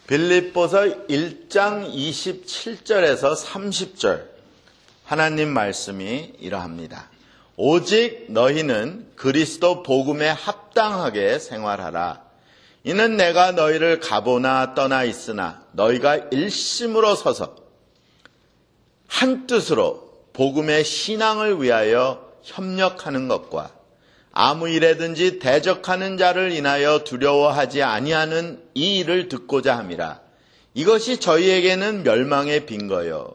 빌립보서 1장 27절에서 30절 하나님 말씀이 이러합니다. 오직 너희는 그리스도 복음에 합당하게 생활하라. 이는 내가 너희를 가보나 떠나 있으나 너희가 일심으로 서서 한 뜻으로 복음의 신앙을 위하여 협력하는 것과 아무 일에든지 대적하는 자를 인하여 두려워하지 아니하는 이 일을 듣고자 함이라. 이것이 저희에게는 멸망의 빈거요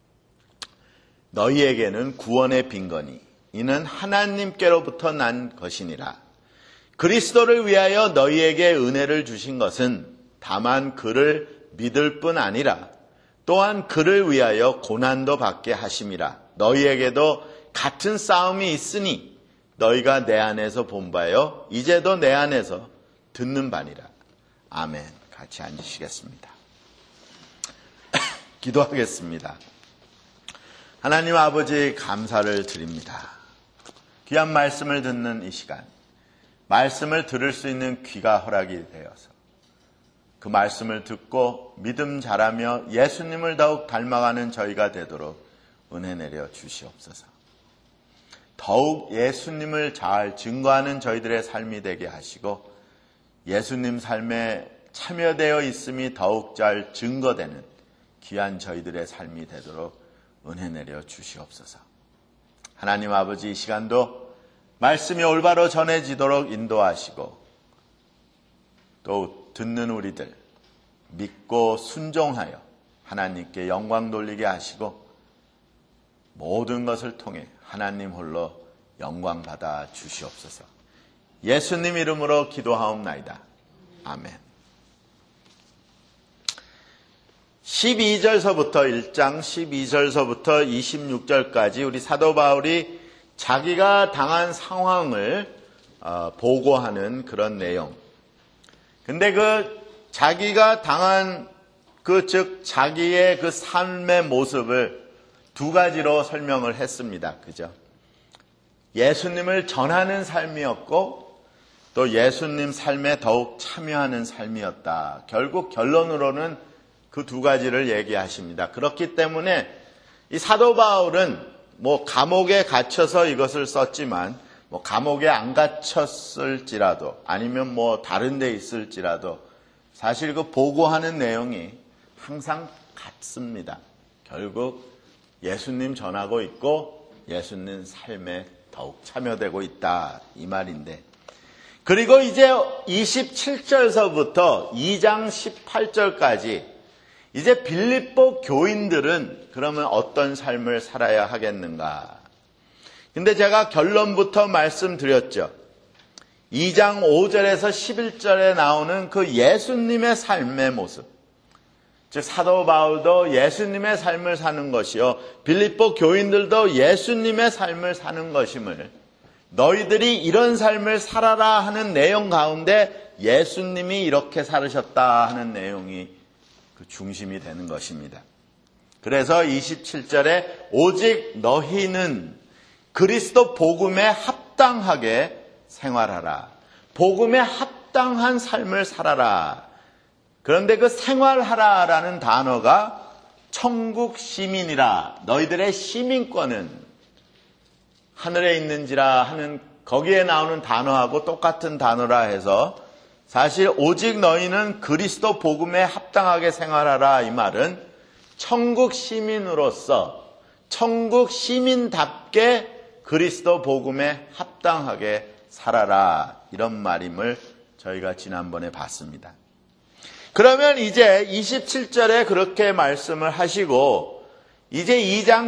너희에게는 구원의 빈거니 이는 하나님께로부터 난 것이니라. 그리스도를 위하여 너희에게 은혜를 주신 것은 다만 그를 믿을 뿐 아니라 또한 그를 위하여 고난도 받게 하심이라. 너희에게도 같은 싸움이 있으니 너희가 내 안에서 본 바요 이제도 내 안에서 듣는 바니라. 아멘. 같이 앉으시겠습니다. 기도하겠습니다. 하나님 아버지 감사를 드립니다. 귀한 말씀을 듣는 이 시간, 말씀을 들을 수 있는 귀가 허락이 되어서 그 말씀을 듣고 믿음 자라며 예수님을 더욱 닮아가는 저희가 되도록 은혜 내려 주시옵소서. 더욱 예수님을 잘 증거하는 저희들의 삶이 되게 하시고 예수님 삶에 참여되어 있음이 더욱 잘 증거되는 귀한 저희들의 삶이 되도록 은혜 내려 주시옵소서. 하나님 아버지, 이 시간도 말씀이 올바로 전해지도록 인도하시고 또 듣는 우리들 믿고 순종하여 하나님께 영광 돌리게 하시고 모든 것을 통해 하나님 홀로 영광 받아 주시옵소서. 예수님 이름으로 기도하옵나이다. 아멘. 12절서부터 1장 12절서부터 26절까지 우리 사도 바울이 자기가 당한 상황을 보고하는 그런 내용. 근데 그 자기가 당한 즉 자기의 그 삶의 모습을 두 가지로 설명을 했습니다. 그죠? 예수님을 전하는 삶이었고 또 예수님 삶에 더욱 참여하는 삶이었다. 결국 결론으로는 그 두 가지를 얘기하십니다. 그렇기 때문에 이 사도 바울은 감옥에 갇혀서 이것을 썼지만 감옥에 안 갇혔을지라도 아니면 다른 데 있을지라도 사실 그 보고하는 내용이 항상 같습니다. 결국 예수님 전하고 있고 예수님 삶에 더욱 참여되고 있다 이 말인데, 그리고 이제 27절서부터 2장 18절까지 이제 빌립보 교인들은 그러면 어떤 삶을 살아야 하겠는가? 근데 제가 결론부터 말씀드렸죠. 2장 5절에서 11절에 나오는 그 예수님의 삶의 모습, 즉 사도 바울도 예수님의 삶을 사는 것이요 빌립보 교인들도 예수님의 삶을 사는 것임을, 너희들이 이런 삶을 살아라 하는 내용 가운데 예수님이 이렇게 살으셨다 하는 내용이 그 중심이 되는 것입니다. 그래서 27절에 오직 너희는 그리스도 복음에 합당하게 생활하라. 복음에 합당한 삶을 살아라. 그런데 그 생활하라라는 단어가 천국 시민이라, 너희들의 시민권은 하늘에 있는지라 하는 거기에 나오는 단어하고 똑같은 단어라 해서 사실 오직 너희는 그리스도 복음에 합당하게 생활하라 이 말은 천국 시민으로서 천국 시민답게 그리스도 복음에 합당하게 살아라 이런 말임을 저희가 지난번에 봤습니다. 그러면 이제 27절에 그렇게 말씀을 하시고 이제 2장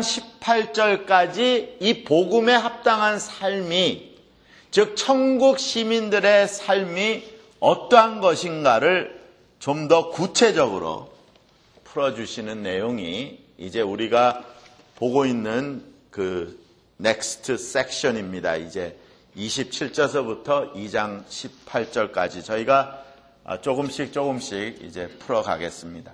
18절까지 이 복음에 합당한 삶이, 즉 천국 시민들의 삶이 어떠한 것인가를 좀 더 구체적으로 풀어주시는 내용이 이제 우리가 보고 있는 그 넥스트 섹션입니다. 이제 27절서부터 2장 18절까지 저희가 조금씩 이제 풀어가겠습니다.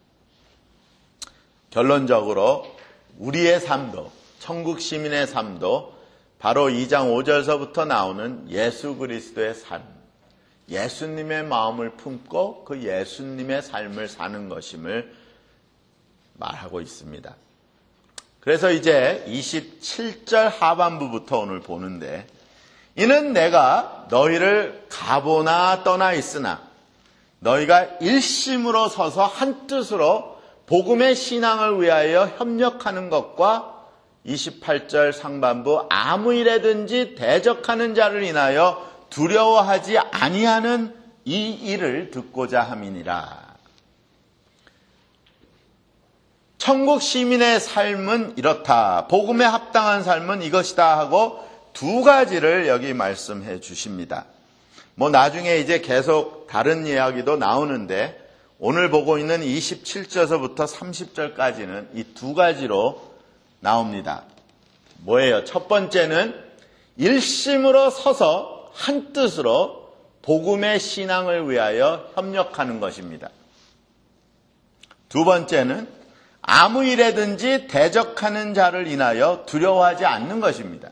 결론적으로 우리의 삶도, 천국 시민의 삶도 바로 2장 5절서부터 나오는 예수 그리스도의 삶, 예수님의 마음을 품고 그 예수님의 삶을 사는 것임을 말하고 있습니다. 그래서 이제 27절 하반부부터 오늘 보는데, 이는 내가 너희를 가보나 떠나 있으나 너희가 일심으로 서서 한뜻으로 복음의 신앙을 위하여 협력하는 것과 28절 상반부 아무 일에든지 대적하는 자를 인하여 두려워하지 아니하는 이 일을 듣고자 함이니라. 천국 시민의 삶은 이렇다. 복음에 합당한 삶은 이것이다 하고 두 가지를 여기 말씀해 주십니다. 나중에 이제 계속 다른 이야기도 나오는데 오늘 보고 있는 27절서부터 30절까지는 이 두 가지로 나옵니다. 뭐예요? 첫 번째는 일심으로 서서 한뜻으로 복음의 신앙을 위하여 협력하는 것입니다. 두 번째는 아무 일에든지 대적하는 자를 인하여 두려워하지 않는 것입니다.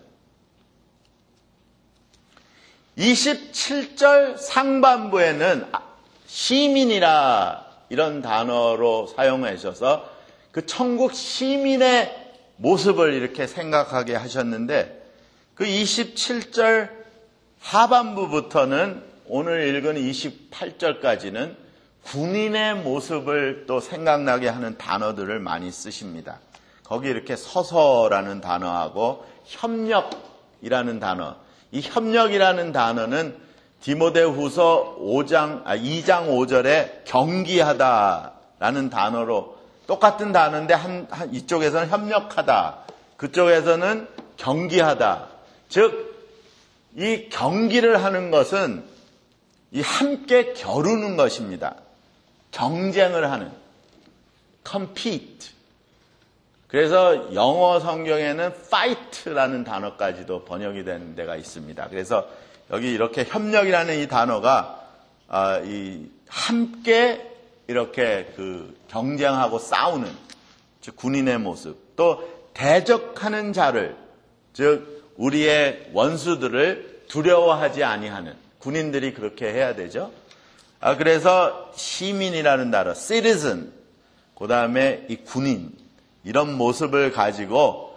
27절 상반부에는 시민이라 이런 단어로 사용하셔서 그 천국 시민의 모습을 이렇게 생각하게 하셨는데, 그 27절 하반부부터는 오늘 읽은 28절까지는 군인의 모습을 또 생각나게 하는 단어들을 많이 쓰십니다. 거기 이렇게 서서라는 단어하고 협력이라는 단어, 이 협력이라는 단어는 디모데후서 2장 5절에 경기하다라는 단어로 똑같은 단어인데 이쪽에서는 협력하다, 그쪽에서는 경기하다. 즉, 이 경기를 하는 것은 이 함께 겨루는 것입니다. 경쟁을 하는, compete. 그래서 영어 성경에는 fight라는 단어까지도 번역이 되는 데가 있습니다. 그래서 여기 이렇게 협력이라는 이 단어가 이 함께 이렇게 그 경쟁하고 싸우는, 즉 군인의 모습, 또 대적하는 자를, 즉 우리의 원수들을 두려워하지 아니하는, 군인들이 그렇게 해야 되죠. 그래서 시민이라는 단어, citizen, 그 다음에 이 군인, 이런 모습을 가지고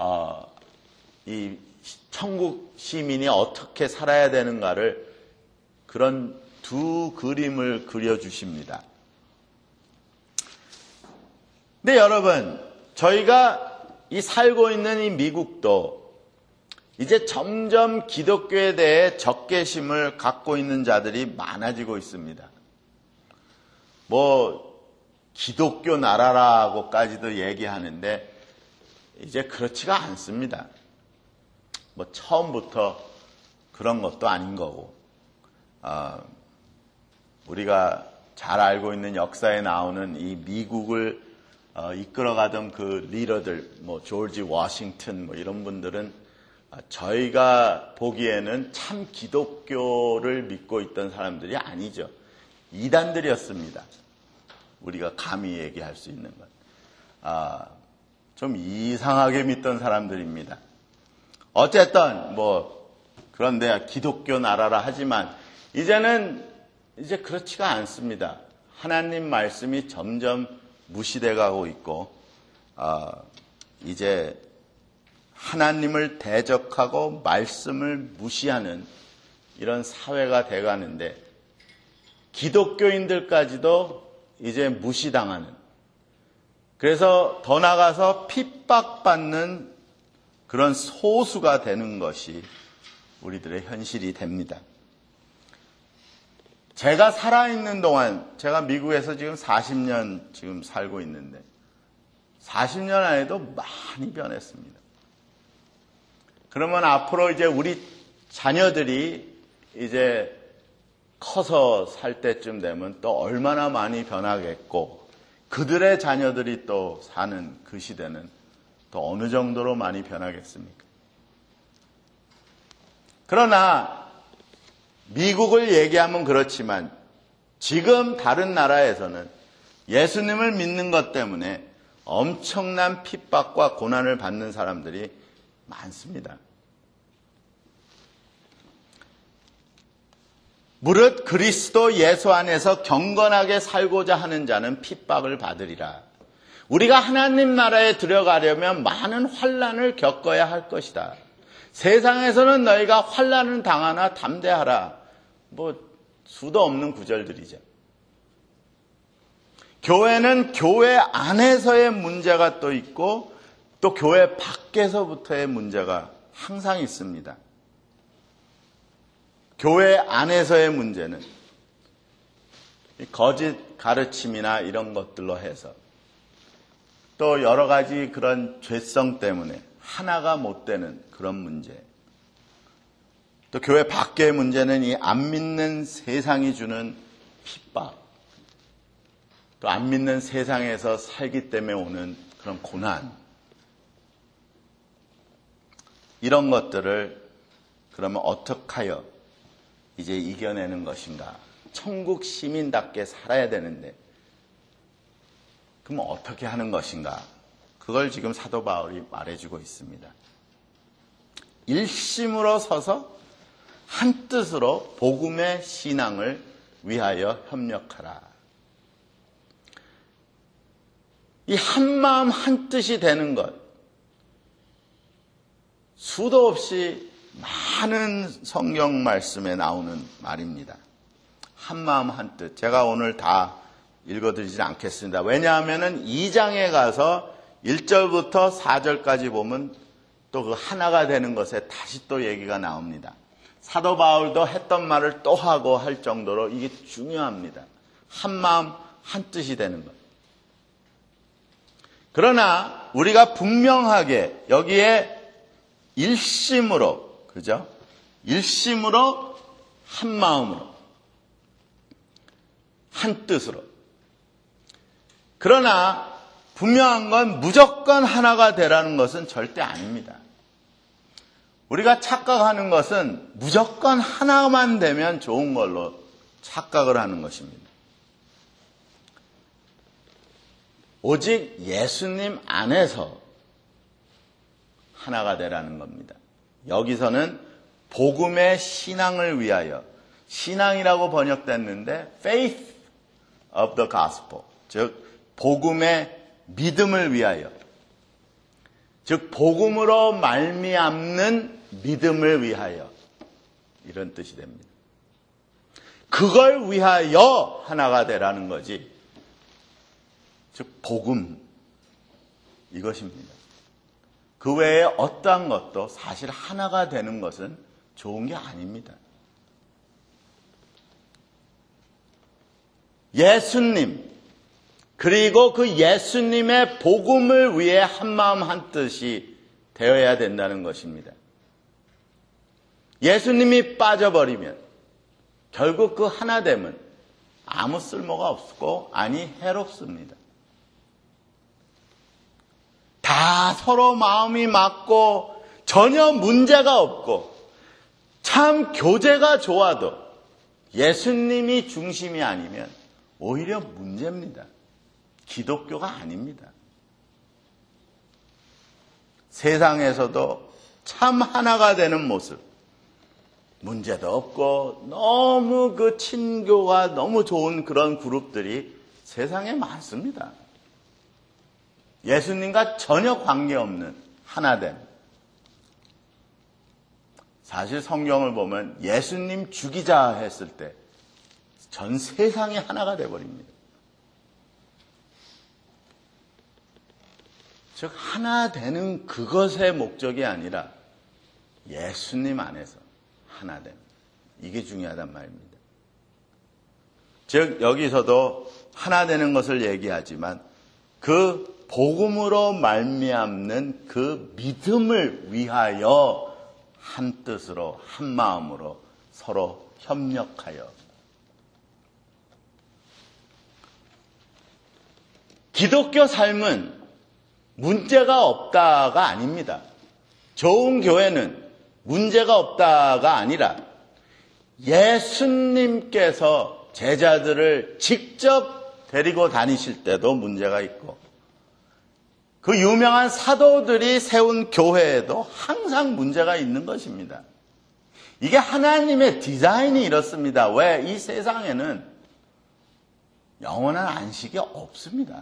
이 천국 시민이 어떻게 살아야 되는가를, 그런 두 그림을 그려주십니다. 근데 여러분, 저희가 이 살고 있는 이 미국도 이제 점점 기독교에 대해 적개심을 갖고 있는 자들이 많아지고 있습니다. 기독교 나라라고까지도 얘기하는데 이제 그렇지가 않습니다. 처음부터 그런 것도 아닌 거고, 우리가 잘 알고 있는 역사에 나오는 이 미국을 이끌어가던 그 리더들, 조지 워싱턴 이런 분들은 저희가 보기에는 참 기독교를 믿고 있던 사람들이 아니죠. 이단들이었습니다. 우리가 감히 얘기할 수 있는 것. 좀 이상하게 믿던 사람들입니다. 어쨌든 그런데 기독교 나라라 하지만 이제는 그렇지가 않습니다. 하나님 말씀이 점점 무시돼 가고 있고, 이제 하나님을 대적하고 말씀을 무시하는 이런 사회가 돼가는데, 기독교인들까지도 이제 무시당하는, 그래서 더 나아가서 핍박받는 그런 소수가 되는 것이 우리들의 현실이 됩니다. 제가 살아있는 동안, 제가 미국에서 지금 40년 지금 살고 있는데 40년 안에도 많이 변했습니다. 그러면 앞으로 이제 우리 자녀들이 이제 커서 살 때쯤 되면 또 얼마나 많이 변하겠고, 그들의 자녀들이 또 사는 그 시대는 또 어느 정도로 많이 변하겠습니까? 그러나 미국을 얘기하면 그렇지만 지금 다른 나라에서는 예수님을 믿는 것 때문에 엄청난 핍박과 고난을 받는 사람들이 많습니다. 무릇 그리스도 예수 안에서 경건하게 살고자 하는 자는 핍박을 받으리라. 우리가 하나님 나라에 들어가려면 많은 환난을 겪어야 할 것이다. 세상에서는 너희가 환난을 당하나 담대하라. 수도 없는 구절들이죠. 교회는 교회 안에서의 문제가 또 있고 또 교회 밖에서부터의 문제가 항상 있습니다. 교회 안에서의 문제는 거짓 가르침이나 이런 것들로 해서 또 여러 가지 그런 죄성 때문에 하나가 못 되는 그런 문제. 또 교회 밖의 문제는 이 안 믿는 세상이 주는 핍박. 또 안 믿는 세상에서 살기 때문에 오는 그런 고난. 이런 것들을 그러면 어떻게 하여 이제 이겨내는 것인가? 천국 시민답게 살아야 되는데 그럼 어떻게 하는 것인가? 그걸 지금 사도 바울이 말해주고 있습니다. 일심으로 서서 한 뜻으로 복음의 신앙을 위하여 협력하라. 이 한마음 한뜻이 되는 것, 수도 없이 많은 성경 말씀에 나오는 말입니다. 한마음 한뜻. 제가 오늘 다 읽어드리지 않겠습니다. 왜냐하면 2장에 가서 1절부터 4절까지 보면 또 그 하나가 되는 것에 다시 또 얘기가 나옵니다. 사도 바울도 했던 말을 또 하고 할 정도로 이게 중요합니다. 한마음 한뜻이 되는 것. 그러나 우리가 분명하게 여기에 일심으로, 그죠? 일심으로, 한 마음으로, 한 뜻으로. 그러나 분명한 건 무조건 하나가 되라는 것은 절대 아닙니다. 우리가 착각하는 것은 무조건 하나만 되면 좋은 걸로 착각을 하는 것입니다. 오직 예수님 안에서 하나가 되라는 겁니다. 여기서는 복음의 신앙을 위하여, 신앙이라고 번역됐는데 faith of the gospel, 즉 복음의 믿음을 위하여, 즉 복음으로 말미암는 믿음을 위하여, 이런 뜻이 됩니다. 그걸 위하여 하나가 되라는 거지, 즉 복음, 이것입니다. 그 외에 어떠한 것도 사실 하나가 되는 것은 좋은 게 아닙니다. 예수님, 그리고 그 예수님의 복음을 위해 한마음 한뜻이 되어야 된다는 것입니다. 예수님이 빠져버리면 결국 그 하나됨은 아무 쓸모가 없고 아니 해롭습니다. 다 서로 마음이 맞고 전혀 문제가 없고 참 교제가 좋아도 예수님이 중심이 아니면 오히려 문제입니다. 기독교가 아닙니다. 세상에서도 참 하나가 되는 모습, 문제도 없고 너무 그 친교가 너무 좋은 그런 그룹들이 세상에 많습니다. 예수님과 전혀 관계없는 하나됨. 사실 성경을 보면 예수님 죽이자 했을 때 전 세상이 하나가 되어버립니다. 즉 하나 되는 그것의 목적이 아니라 예수님 안에서 하나됨. 이게 중요하단 말입니다. 즉 여기서도 하나 되는 것을 얘기하지만 그 복음으로 말미암는 그 믿음을 위하여 한 뜻으로 한 마음으로 서로 협력하여. 기독교 삶은 문제가 없다가 아닙니다. 좋은 교회는 문제가 없다가 아니라 예수님께서 제자들을 직접 데리고 다니실 때도 문제가 있고 그 유명한 사도들이 세운 교회에도 항상 문제가 있는 것입니다. 이게 하나님의 디자인이 이렇습니다. 왜? 이 세상에는 영원한 안식이 없습니다.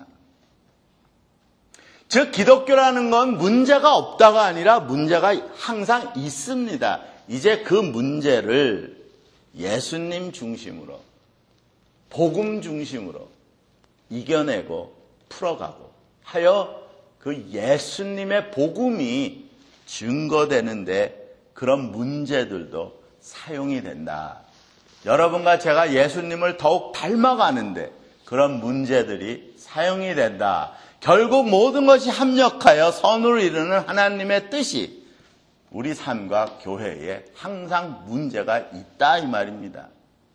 즉 기독교라는 건 문제가 없다가 아니라 문제가 항상 있습니다. 이제 그 문제를 예수님 중심으로, 복음 중심으로 이겨내고 풀어가고 하여 그 예수님의 복음이 증거되는데 그런 문제들도 사용이 된다. 여러분과 제가 예수님을 더욱 닮아가는데 그런 문제들이 사용이 된다. 결국 모든 것이 합력하여 선을 이루는 하나님의 뜻이 우리 삶과 교회에 항상 문제가 있다 이 말입니다.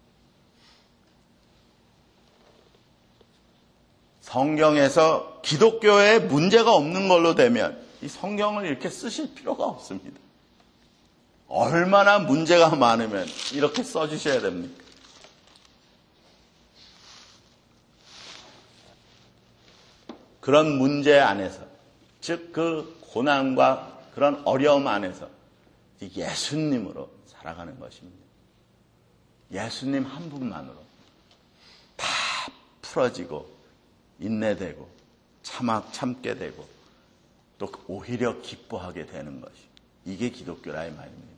성경에서 기독교에 문제가 없는 걸로 되면 이 성경을 이렇게 쓰실 필요가 없습니다. 얼마나 문제가 많으면 이렇게 써주셔야 됩니까? 그런 문제 안에서, 즉 그 고난과 그런 어려움 안에서 예수님으로 살아가는 것입니다. 예수님 한 분만으로 다 풀어지고 인내되고 참게 되고 또 오히려 기뻐하게 되는 것이 이게 기독교라 이 말입니다.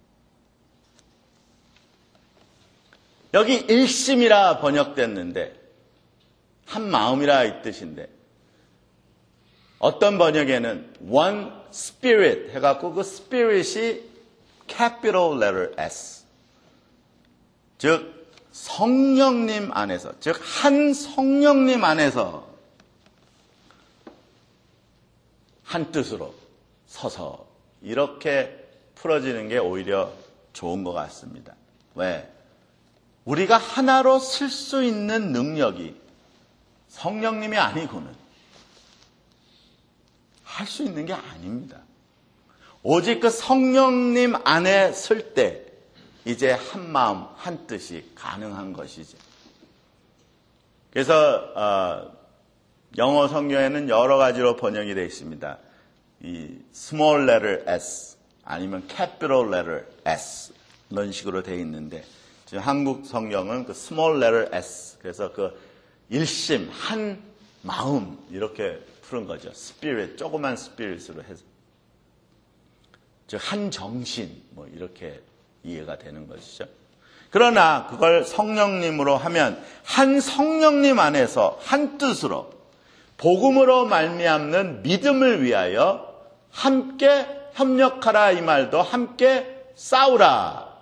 여기 일심이라 번역됐는데 한 마음이라 이 뜻인데 어떤 번역에는 one spirit 해갖고 그 spirit이 capital letter S 즉 성령님 안에서 즉 한 성령님 안에서 한 뜻으로 서서 이렇게 풀어지는 게 오히려 좋은 것 같습니다. 왜? 우리가 하나로 쓸 수 있는 능력이 성령님이 아니고는 할 수 있는 게 아닙니다. 오직 그 성령님 안에 쓸 때 이제 한 마음 한 뜻이 가능한 것이죠. 그래서 영어 성경에는 여러 가지로 번역이 되어 있습니다. 이 small letter s 아니면 capital letter s 이런 식으로 되어 있는데 지금 한국 성경은 그 small letter s 그래서 그 일심 한 마음 이렇게 푸는 거죠. spirit 조그만 spirit으로 해서 즉 한 정신 뭐 이렇게 이해가 되는 것이죠. 그러나 그걸 성령님으로 하면 한 성령님 안에서 한 뜻으로 복음으로 말미암는 믿음을 위하여 함께 협력하라 이 말도 함께 싸우라.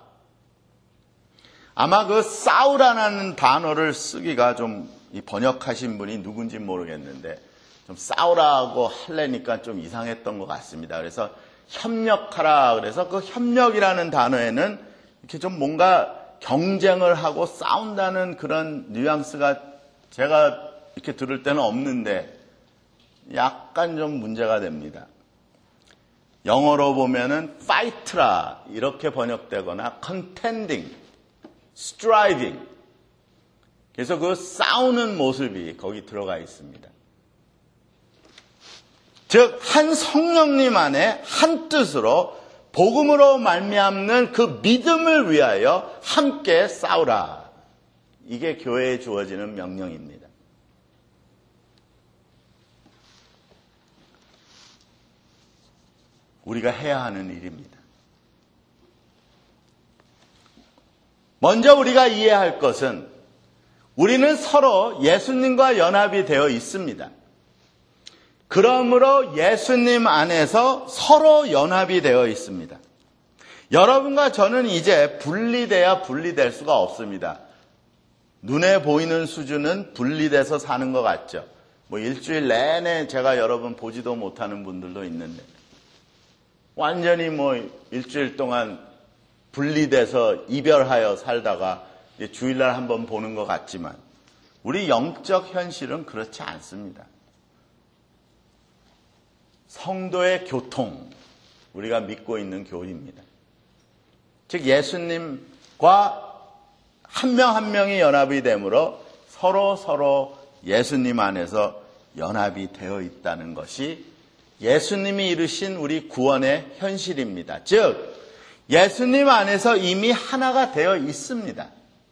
아마 그 싸우라는 단어를 쓰기가 좀 번역하신 분이 누군지 모르겠는데 좀 싸우라고 하려니까 좀 이상했던 것 같습니다. 그래서 협력하라. 그래서 그 협력이라는 단어에는 이렇게 좀 뭔가 경쟁을 하고 싸운다는 그런 뉘앙스가 제가 이렇게 들을 때는 없는데 약간 좀 문제가 됩니다. 영어로 보면은 fight라 이렇게 번역되거나 contending, striving. 그래서 그 싸우는 모습이 거기 들어가 있습니다. 즉 한 성령님 안에 한 뜻으로 복음으로 말미암는 그 믿음을 위하여 함께 싸우라. 이게 교회에 주어지는 명령입니다. 우리가 해야 하는 일입니다. 먼저 우리가 이해할 것은 우리는 서로 예수님과 연합이 되어 있습니다. 그러므로 예수님 안에서 서로 연합이 되어 있습니다. 여러분과 저는 이제 분리돼야 분리될 수가 없습니다. 눈에 보이는 수준은 분리돼서 사는 것 같죠. 뭐 일주일 내내 제가 여러분 보지도 못하는 분들도 있는데 완전히 뭐 일주일 동안 분리돼서 이별하여 살다가 주일날 한번 보는 것 같지만 우리 영적 현실은 그렇지 않습니다. 성도의 교통, 우리가 믿고 있는 교리입니다. 즉 예수님과 한 명 한 명이 연합이 되므로 서로 예수님 안에서 연합이 되어 있다는 것이 예수님이 이루신 우리 구원의 현실입니다. 즉 예수님 안에서 이미 하나가 되어 있습니다.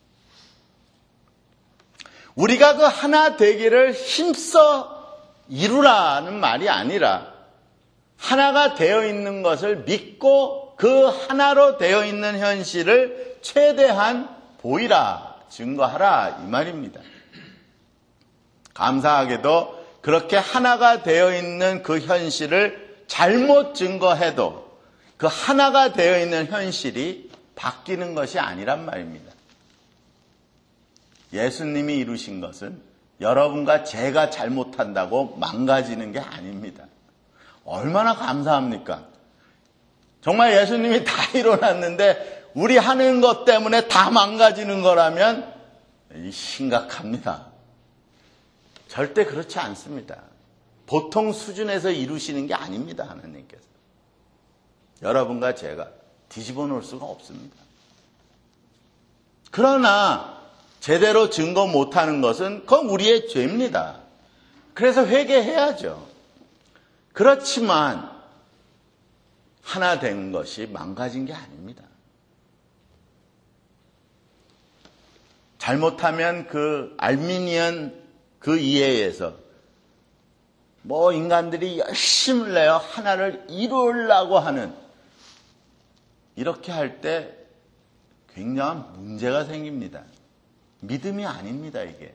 우리가 그 하나 되기를 힘써 이루라는 말이 아니라 하나가 되어 있는 것을 믿고 그 하나로 되어 있는 현실을 최대한 보이라, 증거하라 이 말입니다. 감사하게도 그렇게 하나가 되어 있는 그 현실을 잘못 증거해도 그 하나가 되어 있는 현실이 바뀌는 것이 아니란 말입니다. 예수님이 이루신 것은 여러분과 제가 잘못한다고 망가지는 게 아닙니다. 얼마나 감사합니까? 정말 예수님이 다 이뤄놨는데 우리 하는 것 때문에 다 망가지는 거라면 심각합니다. 절대 그렇지 않습니다. 보통 수준에서 이루시는 게 아닙니다. 하나님께서. 여러분과 제가 뒤집어 놓을 수가 없습니다. 그러나 제대로 증거 못하는 것은 그건 우리의 죄입니다. 그래서 회개해야죠. 그렇지만 하나 된 것이 망가진 게 아닙니다. 잘못하면 그 알미니언 그 이해에서 인간들이 열심을 내어 하나를 이루려고 하는 이렇게 할 때 굉장한 문제가 생깁니다. 믿음이 아닙니다, 이게.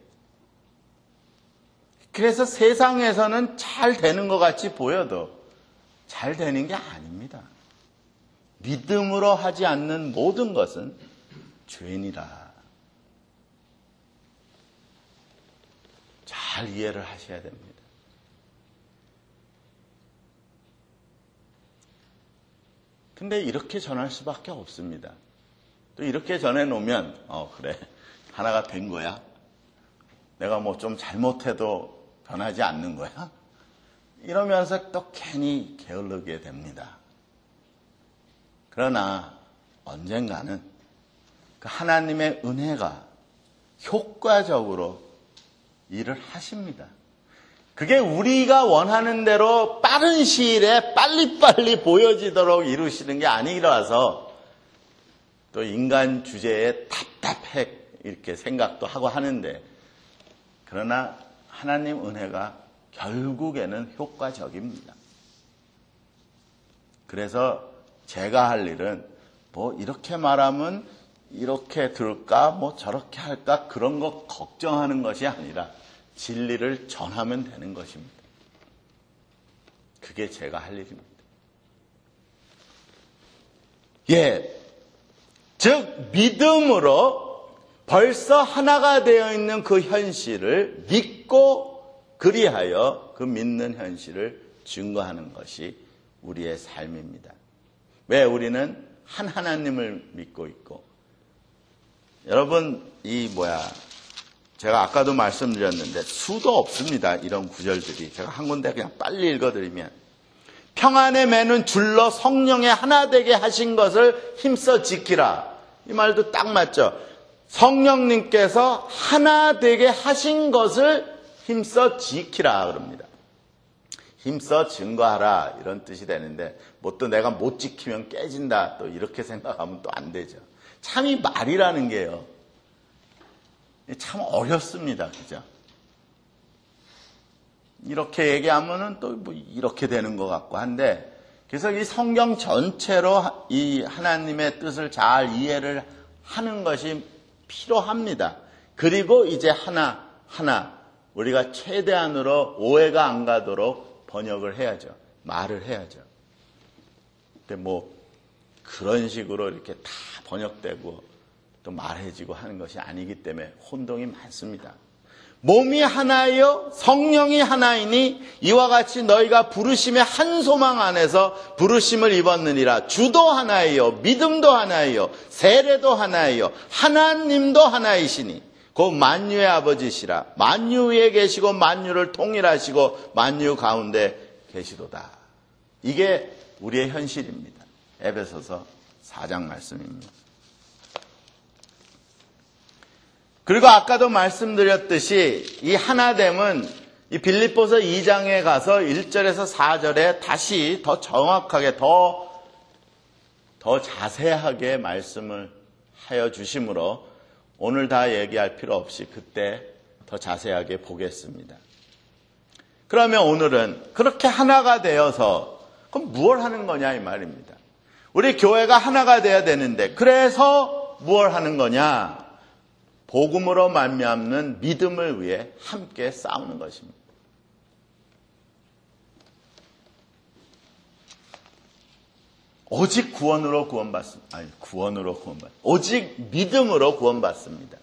그래서 세상에서는 잘 되는 것 같이 보여도 잘 되는 게 아닙니다. 믿음으로 하지 않는 모든 것은 죄니라. 잘 이해를 하셔야 됩니다. 근데 이렇게 전할 수밖에 없습니다. 또 이렇게 전해놓으면 그래 하나가 된 거야? 내가 좀 잘못해도 변하지 않는 거야? 이러면서 또 괜히 게을르게 됩니다. 그러나 언젠가는 그 하나님의 은혜가 효과적으로 일을 하십니다. 그게 우리가 원하는 대로 빠른 시일에 빨리빨리 보여지도록 이루시는 게 아니라서 또 인간 주제에 답답해 이렇게 생각도 하고 하는데, 그러나 하나님 은혜가 결국에는 효과적입니다. 그래서 제가 할 일은 이렇게 말하면 이렇게 들을까 저렇게 할까 그런 거 걱정하는 것이 아니라 진리를 전하면 되는 것입니다. 그게 제가 할 일입니다. 즉 믿음으로 벌써 하나가 되어 있는 그 현실을 믿고 그리하여 그 믿는 현실을 증거하는 것이 우리의 삶입니다. 왜 우리는 한 하나님을 믿고 있고, 여러분 제가 아까도 말씀드렸는데 수도 없습니다. 이런 구절들이. 제가 한 군데 그냥 빨리 읽어드리면, 평안에 매는 줄로 성령에 하나 되게 하신 것을 힘써 지키라. 이 말도 딱 맞죠. 성령님께서 하나 되게 하신 것을 힘써 지키라 그럽니다. 힘써 증거하라 이런 뜻이 되는데, 또 내가 못 지키면 깨진다 또 이렇게 생각하면 또 안 되죠. 참 이 말이라는 게요, 참 어렵습니다. 그죠? 이렇게 얘기하면은 또 이렇게 되는 것 같고 한데, 그래서 이 성경 전체로 이 하나님의 뜻을 잘 이해를 하는 것이 필요합니다. 그리고 이제 하나 우리가 최대한으로 오해가 안 가도록 번역을 해야죠. 말을 해야죠. 근데 그런 식으로 이렇게 다 번역되고 또 말해지고 하는 것이 아니기 때문에 혼동이 많습니다. 몸이 하나요 성령이 하나이니 이와 같이 너희가 부르심의 한 소망 안에서 부르심을 입었느니라. 주도 하나예요, 믿음도 하나예요, 세례도 하나예요, 하나님도 하나이시니 곧 만유의 아버지시라. 만유 위에 계시고 만유를 통일하시고 만유 가운데 계시도다. 이게 우리의 현실입니다. 에베소서 4장 말씀입니다. 그리고 아까도 말씀드렸듯이 이 하나됨은 이 빌립보서 2장에 가서 1절에서 4절에 다시 더 정확하게 더 더 자세하게 말씀을 하여 주심으로 오늘 다 얘기할 필요 없이 그때 더 자세하게 보겠습니다. 그러면 오늘은 그렇게 하나가 되어서 그럼 무엇 하는 거냐 이 말입니다. 우리 교회가 하나가 돼야 되는데 그래서 무엇 하는 거냐? 복음으로 말미암는 믿음을 위해 함께 싸우는 것입니다. 오직 구원으로 구원받습니다. 아니, 오직 믿음으로 구원받습니다.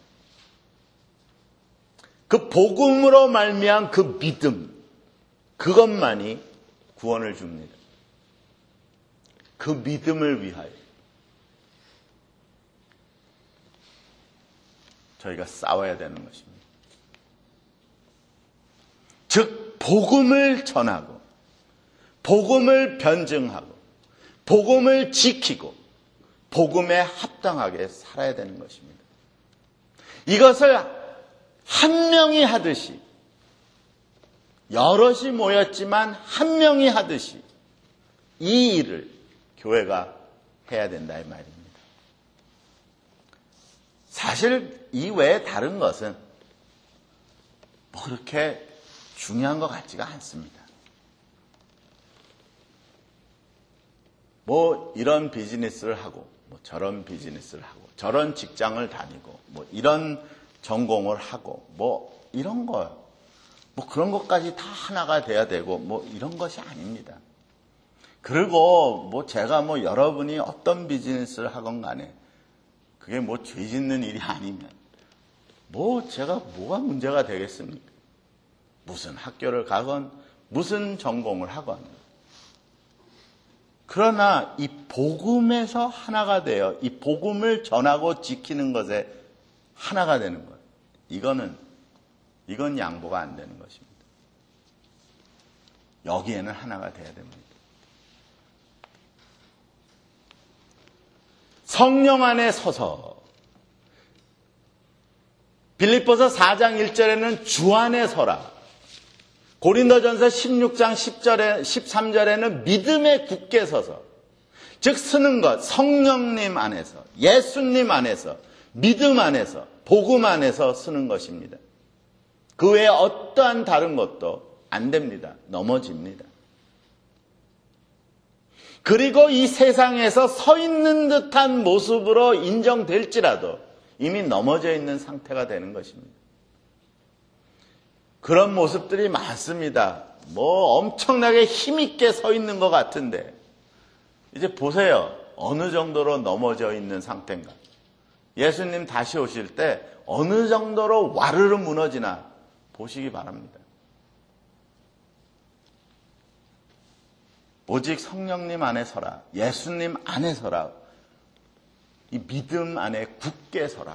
그 복음으로 말미암은 그 믿음, 그것만이 구원을 줍니다. 그 믿음을 위하여 저희가 싸워야 되는 것입니다. 즉, 복음을 전하고, 복음을 변증하고, 복음을 지키고, 복음에 합당하게 살아야 되는 것입니다. 이것을 한 명이 하듯이, 여럿이 모였지만 한 명이 하듯이 이 일을 교회가 해야 된다 이 말입니다. 사실 이 외에 다른 것은 뭐 그렇게 중요한 것 같지가 않습니다. 뭐 이런 비즈니스를 하고 뭐 저런 비즈니스를 하고 저런 직장을 다니고 뭐 이런 전공을 하고 뭐 이런 거 뭐 그런 것까지 다 하나가 돼야 되고 뭐 이런 것이 아닙니다. 그리고 뭐 제가 뭐 여러분이 어떤 비즈니스를 하건 간에 그게 뭐 죄 짓는 일이 아니면 뭐 제가 뭐가 문제가 되겠습니까? 무슨 학교를 가건 무슨 전공을 하건. 그러나 이 복음에서 하나가 되어 이 복음을 전하고 지키는 것에 하나가 되는 것. 이건 양보가 안 되는 것입니다. 여기에는 하나가 돼야 됩니다. 성령 안에 서서 빌립보서 4장 1절에는 주 안에 서라. 고린도전서 16장 10절에 13절에는 믿음에 굳게 서서 즉 서는 것 성령님 안에서 예수님 안에서 믿음 안에서 복음 안에서 서는 것입니다. 그 외에 어떠한 다른 것도 안 됩니다. 넘어집니다. 그리고 이 세상에서 서 있는 듯한 모습으로 인정될지라도 이미 넘어져 있는 상태가 되는 것입니다. 그런 모습들이 많습니다. 뭐 엄청나게 힘있게 서 있는 것 같은데 이제 보세요. 어느 정도로 넘어져 있는 상태인가. 예수님 다시 오실 때 어느 정도로 와르르 무너지나 보시기 바랍니다. 오직 성령님 안에 서라. 예수님 안에 서라. 이 믿음 안에 굳게 서라.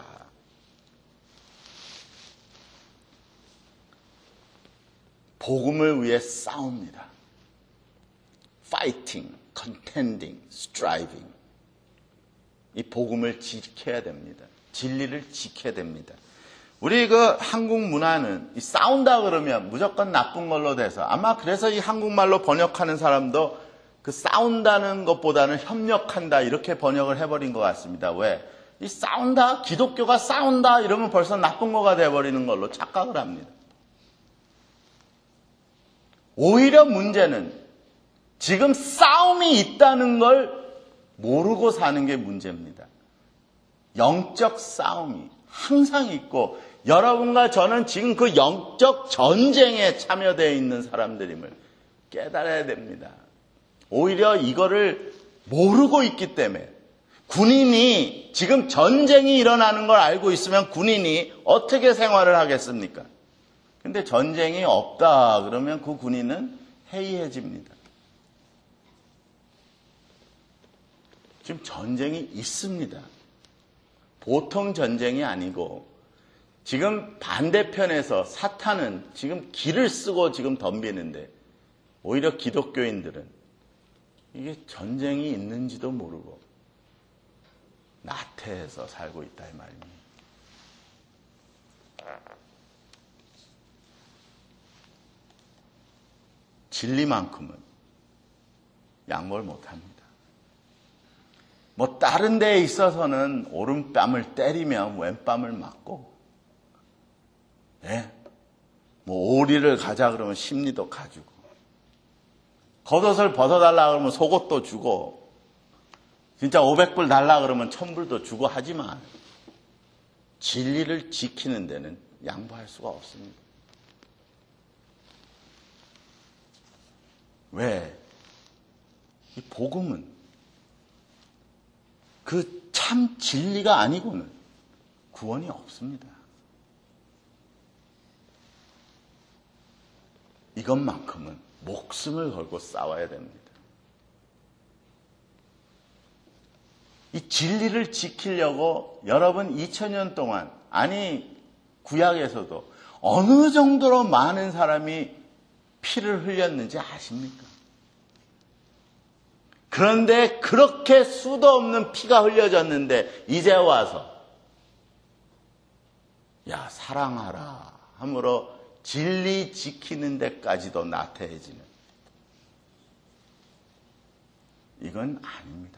복음을 위해 싸웁니다. Fighting, contending, striving. 이 복음을 지켜야 됩니다. 진리를 지켜야 됩니다. 우리 그 한국 문화는 이 싸운다 그러면 무조건 나쁜 걸로 돼서 아마 그래서 이 한국말로 번역하는 사람도 그 싸운다는 것보다는 협력한다 이렇게 번역을 해버린 것 같습니다. 왜? 이 싸운다, 기독교가 싸운다 이러면 벌써 나쁜 거가 돼버리는 걸로 착각을 합니다. 오히려 문제는 지금 싸움이 있다는 걸 모르고 사는 게 문제입니다. 영적 싸움이 항상 있고 여러분과 저는 지금 그 영적 전쟁에 참여되어 있는 사람들임을 깨달아야 됩니다. 오히려 이거를 모르고 있기 때문에 군인이 지금 전쟁이 일어나는 걸 알고 있으면 군인이 어떻게 생활을 하겠습니까? 근데 전쟁이 없다 그러면 그 군인은 해이해집니다. 지금 전쟁이 있습니다. 보통 전쟁이 아니고 지금 반대편에서 사탄은 지금 기를 쓰고 지금 덤비는데 오히려 기독교인들은 이게 전쟁이 있는지도 모르고 나태해서 살고 있다 이 말입니다. 진리만큼은 양보를 못합니다. 뭐 다른 데에 있어서는 오른뺨을 때리면 왼뺨을 맞고, 예? 뭐 오리를 가자 그러면 심리도 가지고, 겉옷을 벗어달라 그러면 속옷도 주고, 진짜 500불 달라 그러면 1000불도 주고 하지만 진리를 지키는 데는 양보할 수가 없습니다. 왜? 이 복음은 그 참 진리가 아니고는 구원이 없습니다. 이것만큼은 목숨을 걸고 싸워야 됩니다. 이 진리를 지키려고 여러분 2000년 동안, 아니 구약에서도 어느 정도로 많은 사람이 피를 흘렸는지 아십니까? 그런데 그렇게 수도 없는 피가 흘려졌는데 이제 와서 야 사랑하라 함으로 진리 지키는 데까지도 나태해지는, 이건 아닙니다.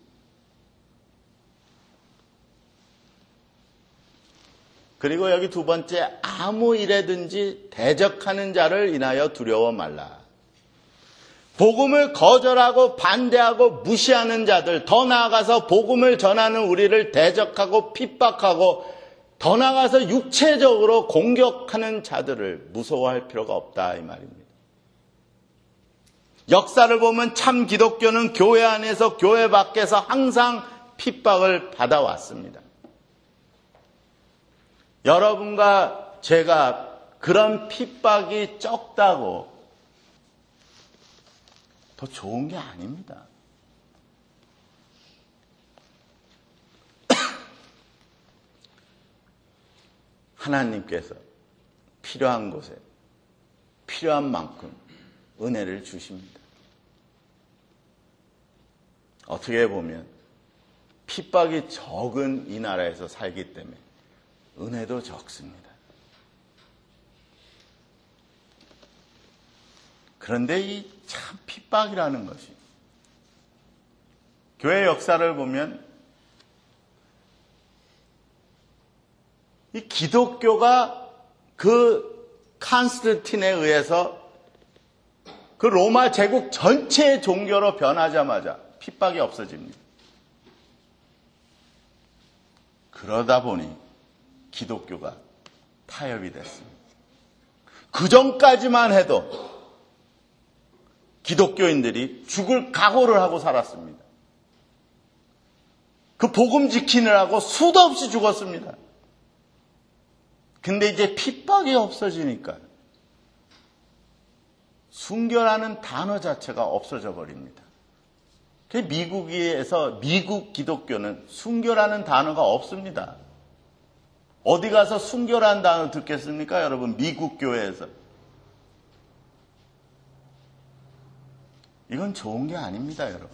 그리고 여기 두 번째, 아무 일에든지 대적하는 자를 인하여 두려워 말라. 복음을 거절하고 반대하고 무시하는 자들, 더 나아가서 복음을 전하는 우리를 대적하고 핍박하고 더 나아가서 육체적으로 공격하는 자들을 무서워할 필요가 없다 이 말입니다. 역사를 보면 참 기독교는 교회 안에서 교회 밖에서 항상 핍박을 받아왔습니다. 여러분과 제가 그런 핍박이 적다고 더 좋은 게 아닙니다. 하나님께서 필요한 곳에 필요한 만큼 은혜를 주십니다. 어떻게 보면 핍박이 적은 이 나라에서 살기 때문에 은혜도 적습니다. 그런데 이 참 핍박이라는 것이, 교회 역사를 보면 이 기독교가 그 칸스탄틴에 의해서 그 로마 제국 전체의 종교로 변하자마자 핍박이 없어집니다. 그러다 보니 기독교가 타협이 됐습니다. 그 전까지만 해도 기독교인들이 죽을 각오를 하고 살았습니다. 그 복음 지키느라고 수도 없이 죽었습니다. 근데 이제 핍박이 없어지니까 순교라는 단어 자체가 없어져 버립니다. 미국에서 미국 기독교는 순교라는 단어가 없습니다. 어디 가서 순교라는 단어 듣겠습니까? 여러분, 미국 교회에서. 이건 좋은 게 아닙니다, 여러분.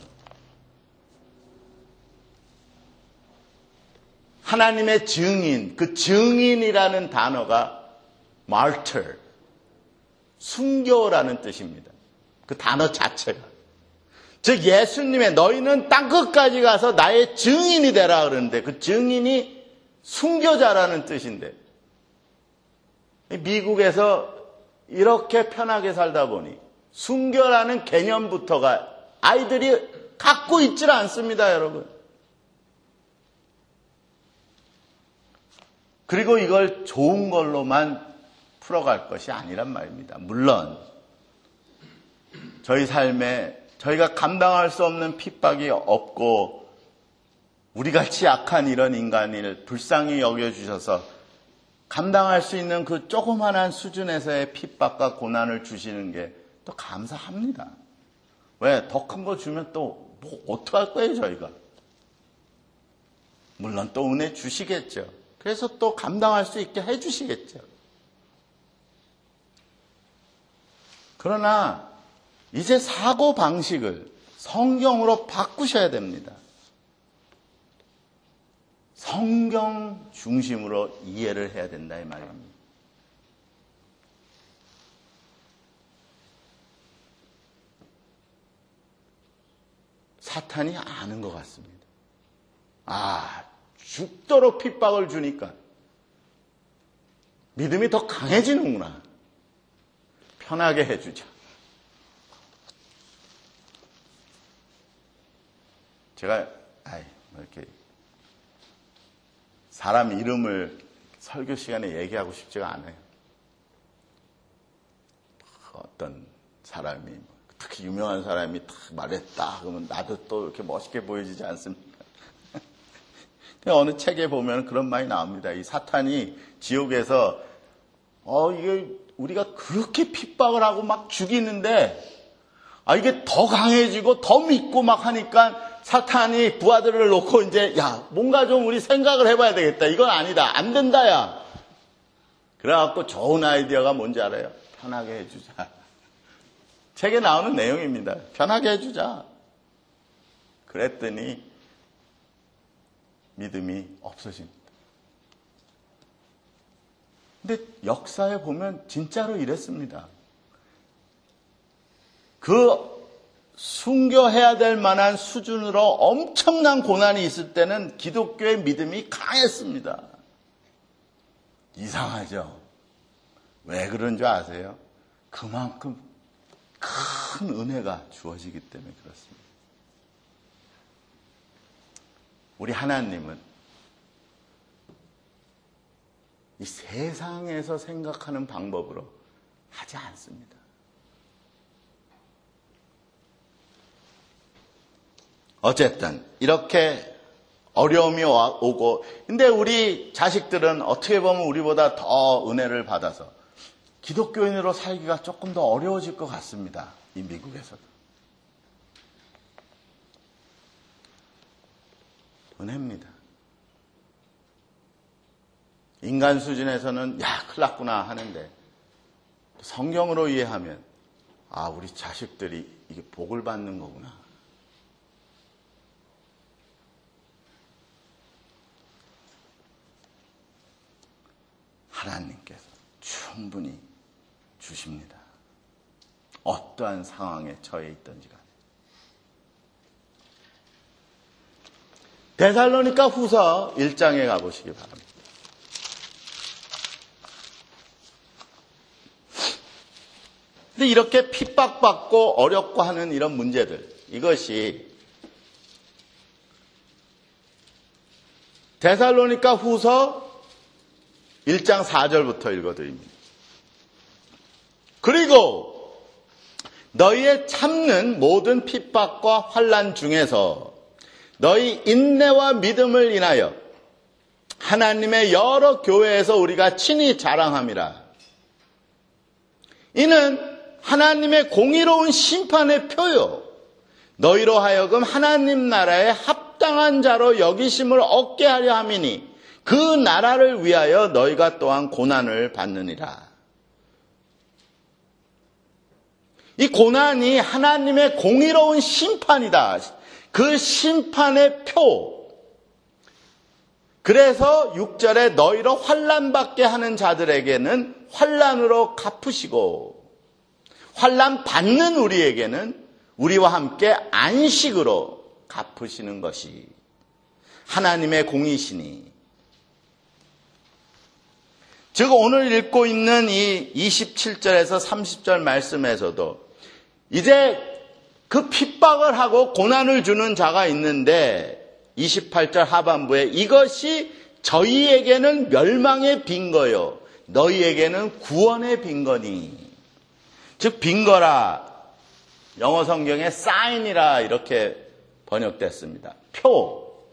하나님의 증인, 그 증인이라는 단어가 martyr, 순교라는 뜻입니다. 그 단어 자체가. 즉 예수님의 너희는 땅끝까지 가서 나의 증인이 되라 그러는데 그 증인이 순교자라는 뜻인데, 미국에서 이렇게 편하게 살다 보니 순교라는 개념부터가 아이들이 갖고 있질 않습니다, 여러분. 그리고 이걸 좋은 걸로만 풀어갈 것이 아니란 말입니다. 물론 저희 삶에 저희가 감당할 수 없는 핍박이 없고 우리같이 약한 이런 인간을 불쌍히 여겨주셔서 감당할 수 있는 그 조그만한 수준에서의 핍박과 고난을 주시는 게 또 감사합니다. 왜? 더 큰 거 주면 또 뭐 어떡할 거예요, 저희가. 물론 또 은혜 주시겠죠. 그래서 또 감당할 수 있게 해주시겠죠. 그러나 이제 사고 방식을 성경으로 바꾸셔야 됩니다. 성경 중심으로 이해를 해야 된다 이 말입니다. 사탄이 아는 것 같습니다. 죽도록 핍박을 주니까 믿음이 더 강해지는구나. 편하게 해주자. 제가 이렇게 사람 이름을 설교 시간에 얘기하고 싶지가 않아요. 어떤 사람이, 특히 유명한 사람이 딱 말했다 그러면 나도 또 이렇게 멋있게 보여지지 않습니까? 어느 책에 보면 그런 말이 나옵니다. 이 사탄이 지옥에서 이게 우리가 그렇게 핍박을 하고 막 죽이는데 이게 더 강해지고 더 믿고 막 하니까 사탄이 부하들을 놓고 이제 뭔가 좀 우리 생각을 해봐야 되겠다. 이건 아니다. 안 된다 야. 그래갖고 좋은 아이디어가 뭔지 알아요? 편하게 해주자. 책에 나오는 내용입니다. 편하게 해주자. 그랬더니 믿음이 없어집니다. 근데 역사에 보면 진짜로 이랬습니다. 그 순교해야 될 만한 수준으로 엄청난 고난이 있을 때는 기독교의 믿음이 강했습니다. 이상하죠? 왜 그런 줄 아세요? 그만큼 큰 은혜가 주어지기 때문에 그렇습니다. 우리 하나님은 이 세상에서 생각하는 방법으로 하지 않습니다. 어쨌든 이렇게 어려움이 오고, 근데 우리 자식들은 어떻게 보면 우리보다 더 은혜를 받아서 기독교인으로 살기가 조금 더 어려워질 것 같습니다. 이 미국에서도. 은혜입니다. 인간 수준에서는 큰일 났구나 하는데 성경으로 이해하면 우리 자식들이 이게 복을 받는 거구나. 하나님께서 충분히 주십니다. 어떠한 상황에 처해 있던지 간에. 데살로니가 후서 1장에 가보시기 바랍니다. 근데 이렇게 핍박받고 어렵고 하는 이런 문제들, 이것이 데살로니가 후서 1장 4절부터 읽어드립니다. 그리고 너희의 참는 모든 핍박과 환난 중에서 너희 인내와 믿음을 인하여 하나님의 여러 교회에서 우리가 친히 자랑함이라. 이는 하나님의 공의로운 심판의 표요, 너희로 하여금 하나님 나라에 합당한 자로 여기심을 얻게 하려 함이니 그 나라를 위하여 너희가 또한 고난을 받느니라. 이 고난이 하나님의 공의로운 심판이다. 그 심판의 표. 그래서 6절에 너희로 환난받게 하는 자들에게는 환난으로 갚으시고 환난 받는 우리에게는 우리와 함께 안식으로 갚으시는 것이 하나님의 공의시니. 즉 오늘 읽고 있는 이 27절에서 30절 말씀에서도 이제 그 핍박을 하고 고난을 주는 자가 있는데 28절 하반부에 이것이 저희에게는 멸망의 빈거요 너희에게는 구원의 빈거니. 즉 빈거라, 영어 성경에 사인이라 이렇게 번역됐습니다. 표.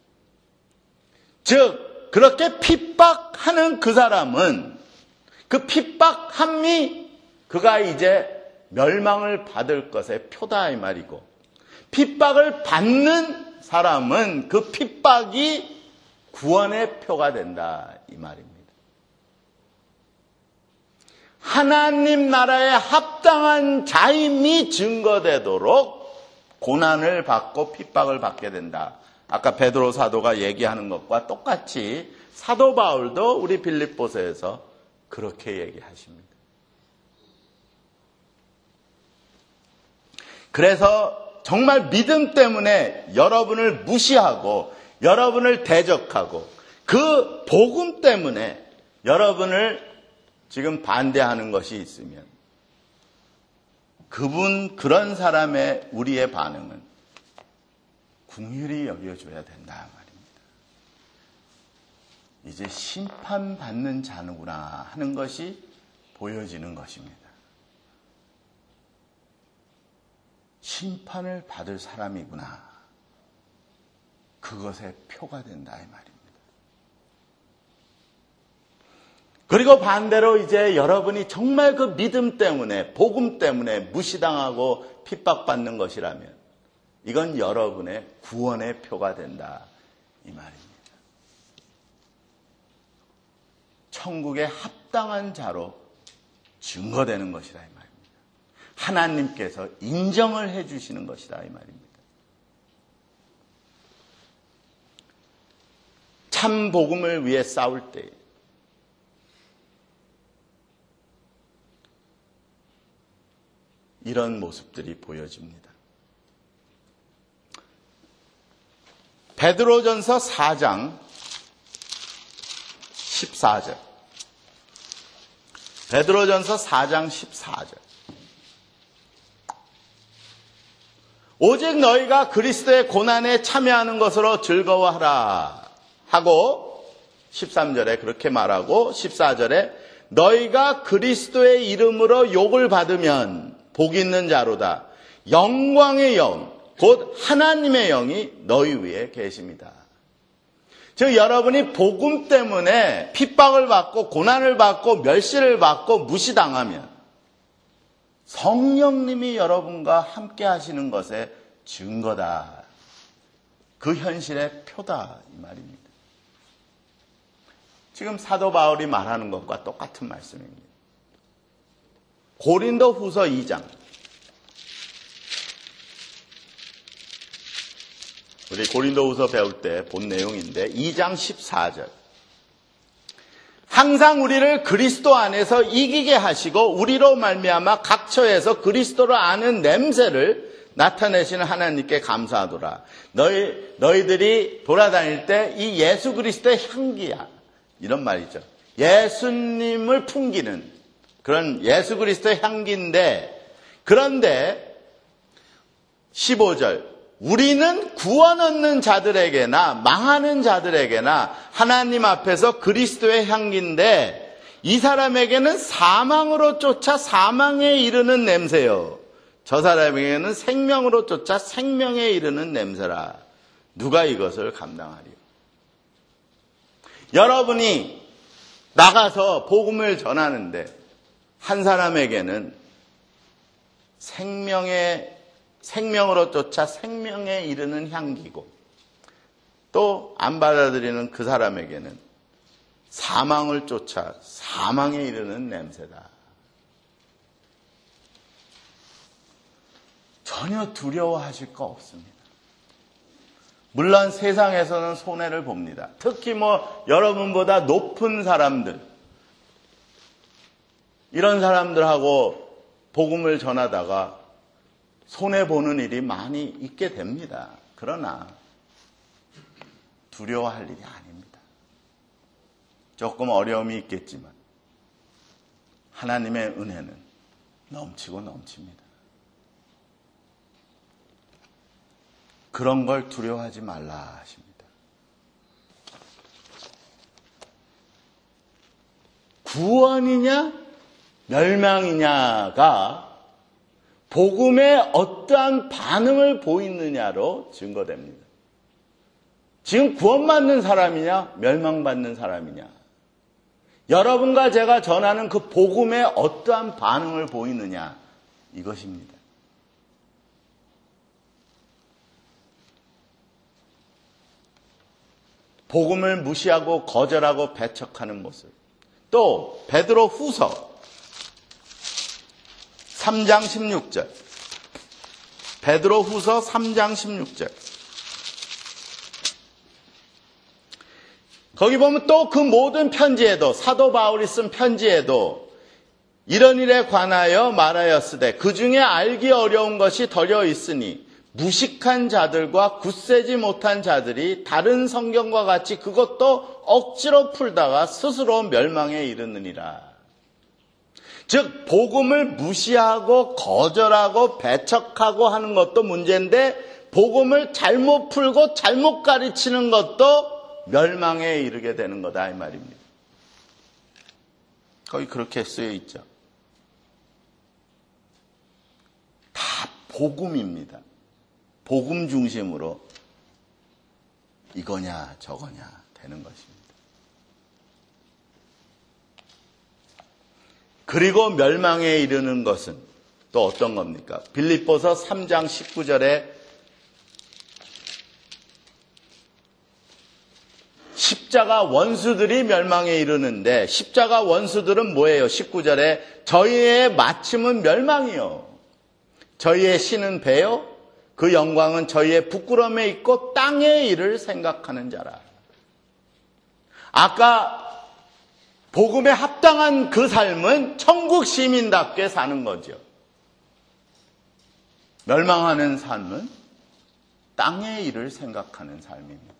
즉 그렇게 핍박하는 그 사람은 그 핍박함이 그가 이제 멸망을 받을 것의 표다 이 말이고, 핍박을 받는 사람은 그 핍박이 구원의 표가 된다 이 말입니다. 하나님 나라에 합당한 자임이 증거되도록 고난을 받고 핍박을 받게 된다. 아까 베드로 사도가 얘기하는 것과 똑같이 사도 바울도 우리 빌립보서에서 그렇게 얘기하십니다. 그래서 정말 믿음 때문에 여러분을 무시하고 여러분을 대적하고 그 복음 때문에 여러분을 지금 반대하는 것이 있으면 그런 사람의 우리의 반응은 긍휼히 여겨줘야 된다 말입니다. 이제 심판받는 자누구나 하는 것이 보여지는 것입니다. 심판을 받을 사람이구나. 그것의 표가 된다 이 말입니다. 그리고 반대로 이제 여러분이 정말 그 믿음 때문에 복음 때문에 무시당하고 핍박받는 것이라면 이건 여러분의 구원의 표가 된다 이 말입니다. 천국에 합당한 자로 증거되는 것이다 이 말입니다. 하나님께서 인정을 해주시는 것이다 이 말입니다. 참 복음을 위해 싸울 때 이런 모습들이 보여집니다. 베드로전서 4장 14절. 베드로전서 4장 14절. 오직 너희가 그리스도의 고난에 참여하는 것으로 즐거워하라 하고 13절에 그렇게 말하고 14절에 너희가 그리스도의 이름으로 욕을 받으면 복 있는 자로다. 영광의 영, 곧 하나님의 영이 너희 위에 계십니다. 즉 여러분이 복음 때문에 핍박을 받고 고난을 받고 멸시를 받고 무시당하면 성령님이 여러분과 함께 하시는 것의 증거다. 그 현실의 표다 이 말입니다. 지금 사도 바울이 말하는 것과 똑같은 말씀입니다. 고린도 후서 2장. 우리 고린도 후서 배울 때 본 내용인데 2장 14절. 항상 우리를 그리스도 안에서 이기게 하시고 우리로 말미암아 각처에서 그리스도를 아는 냄새를 나타내시는 하나님께 감사하노라. 너희들이 돌아다닐 때 이 예수 그리스도의 향기야. 이런 말이죠. 예수님을 풍기는 그런 예수 그리스도의 향기인데 그런데 15절 우리는 구원 얻는 자들에게나 망하는 자들에게나 하나님 앞에서 그리스도의 향기인데 이 사람에게는 사망으로 쫓아 사망에 이르는 냄새요. 저 사람에게는 생명으로 쫓아 생명에 이르는 냄새라. 누가 이것을 감당하리요? 여러분이 나가서 복음을 전하는데 한 사람에게는 생명으로 쫓아 생명에 이르는 향기고 또 안 받아들이는 그 사람에게는 사망을 쫓아 사망에 이르는 냄새다. 전혀 두려워하실 거 없습니다. 물론 세상에서는 손해를 봅니다. 특히 여러분보다 높은 사람들 이런 사람들하고 복음을 전하다가 손해보는 일이 많이 있게 됩니다. 그러나 두려워할 일이 아닙니다. 조금 어려움이 있겠지만 하나님의 은혜는 넘치고 넘칩니다. 그런 걸 두려워하지 말라 하십니다. 구원이냐 멸망이냐가 복음에 어떠한 반응을 보이느냐로 증거됩니다. 지금 구원받는 사람이냐 멸망받는 사람이냐 여러분과 제가 전하는 그 복음에 어떠한 반응을 보이느냐 이것입니다. 복음을 무시하고 거절하고 배척하는 모습. 또 베드로 후서 3장 16절. 베드로 후서 3장 16절. 거기 보면 또 그 모든 편지에도 사도 바울이 쓴 편지에도 이런 일에 관하여 말하였으되 그 중에 알기 어려운 것이 덜려 있으니 무식한 자들과 굳세지 못한 자들이 다른 성경과 같이 그것도 억지로 풀다가 스스로 멸망에 이르느니라. 즉 복음을 무시하고 거절하고 배척하고 하는 것도 문제인데 복음을 잘못 풀고 잘못 가르치는 것도 멸망에 이르게 되는 거다 이 말입니다. 거의 그렇게 쓰여 있죠. 다 복음입니다. 복음 중심으로 이거냐 저거냐 되는 것입니다. 그리고 멸망에 이르는 것은 또 어떤 겁니까? 빌립보서 3장 19절에 십자가 원수들이 멸망에 이르는데 십자가 원수들은 뭐예요? 19절에 저희의 마침은 멸망이요. 저희의 신은 배요. 그 영광은 저희의 부끄러움에 있고 땅의 일을 생각하는 자라. 아까 복음에 합당한 그 삶은 천국 시민답게 사는 거죠. 멸망하는 삶은 땅의 일을 생각하는 삶입니다.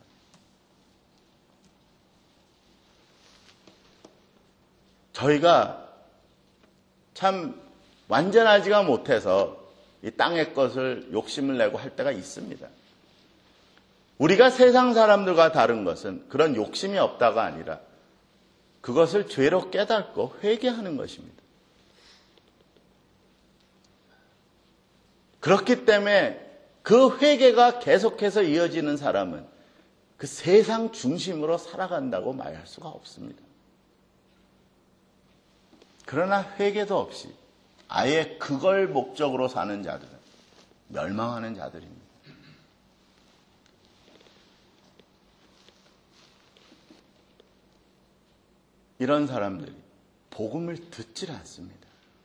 저희가 참 완전하지가 못해서 이 땅의 것을 욕심을 내고 할 때가 있습니다. 우리가 세상 사람들과 다른 것은 그런 욕심이 없다가 아니라 그것을 죄로 깨닫고 회개하는 것입니다. 그렇기 때문에 그 회개가 계속해서 이어지는 사람은 그 세상 중심으로 살아간다고 말할 수가 없습니다. 그러나 회개도 없이 아예 그걸 목적으로 사는 자들은 멸망하는 자들입니다. 이런 사람들이 복음을 듣질 않습니다.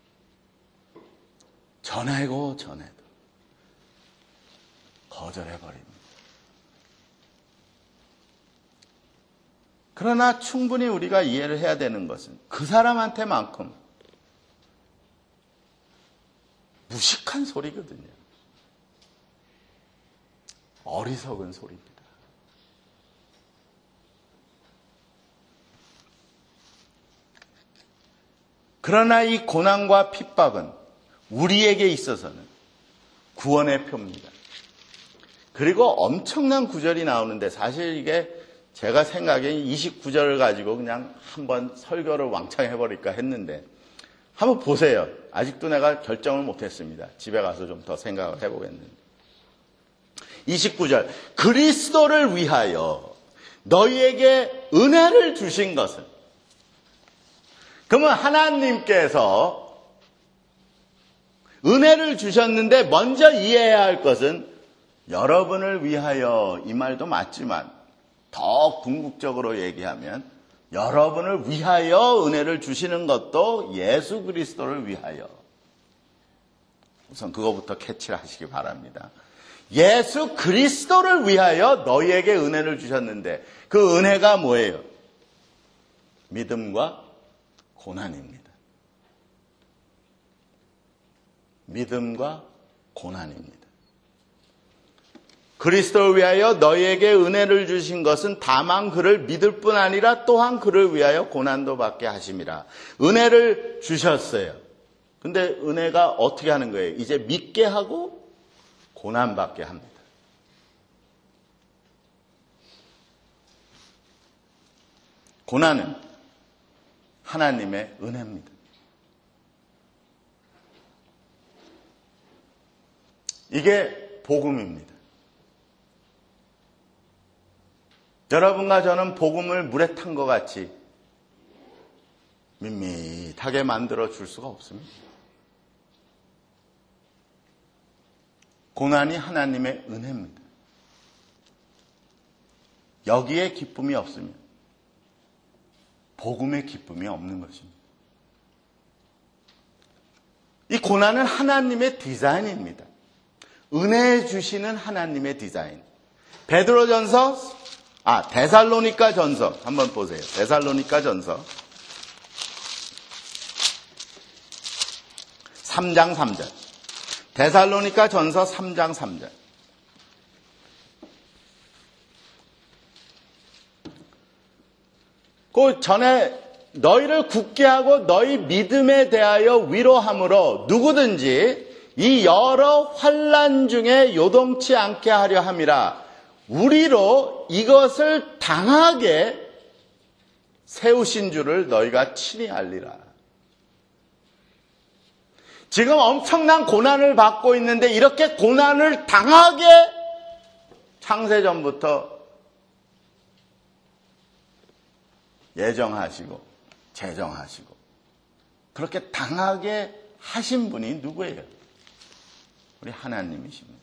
전해도 거절해버립니다. 그러나 충분히 우리가 이해를 해야 되는 것은 그 사람한테만큼 무식한 소리거든요. 어리석은 소리입니다. 그러나 이 고난과 핍박은 우리에게 있어서는 구원의 표입니다. 그리고 엄청난 구절이 나오는데 사실 이게 제가 생각에 29절을 가지고 그냥 한번 설교를 왕창 해버릴까 했는데 한번 보세요. 아직도 내가 결정을 못했습니다. 집에 가서 좀 더 생각을 해보겠는데 29절 그리스도를 위하여 너희에게 은혜를 주신 것은 그러면 하나님께서 은혜를 주셨는데 먼저 이해해야 할 것은 여러분을 위하여 이 말도 맞지만 더 궁극적으로 얘기하면 여러분을 위하여 은혜를 주시는 것도 예수 그리스도를 위하여. 우선 그거부터 캐치를 하시기 바랍니다. 예수 그리스도를 위하여 너희에게 은혜를 주셨는데 그 은혜가 뭐예요? 믿음과 고난입니다. 믿음과 고난입니다. 그리스도를 위하여 너희에게 은혜를 주신 것은 다만 그를 믿을 뿐 아니라 또한 그를 위하여 고난도 받게 하심이라. 은혜를 주셨어요. 근데 은혜가 어떻게 하는 거예요? 이제 믿게 하고 고난받게 합니다. 고난은 하나님의 은혜입니다. 이게 복음입니다. 여러분과 저는 복음을 물에 탄 것 같이 밋밋하게 만들어 줄 수가 없습니다. 고난이 하나님의 은혜입니다. 여기에 기쁨이 없으면 복음의 기쁨이 없는 것입니다. 이 고난은 하나님의 디자인입니다. 은혜 주시는 하나님의 디자인. 데살로니가 전서 한번 보세요. 데살로니가 전서 3장 3절. 데살로니가 전서 3장 3절. 그 전에 너희를 굳게 하고 너희 믿음에 대하여 위로함으로 누구든지 이 여러 환난 중에 요동치 않게 하려 함이라. 우리로 이것을 당하게 세우신 줄을 너희가 친히 알리라. 지금 엄청난 고난을 받고 있는데 이렇게 고난을 당하게 창세전부터 예정하시고 제정하시고 그렇게 당하게 하신 분이 누구예요? 우리 하나님이십니다.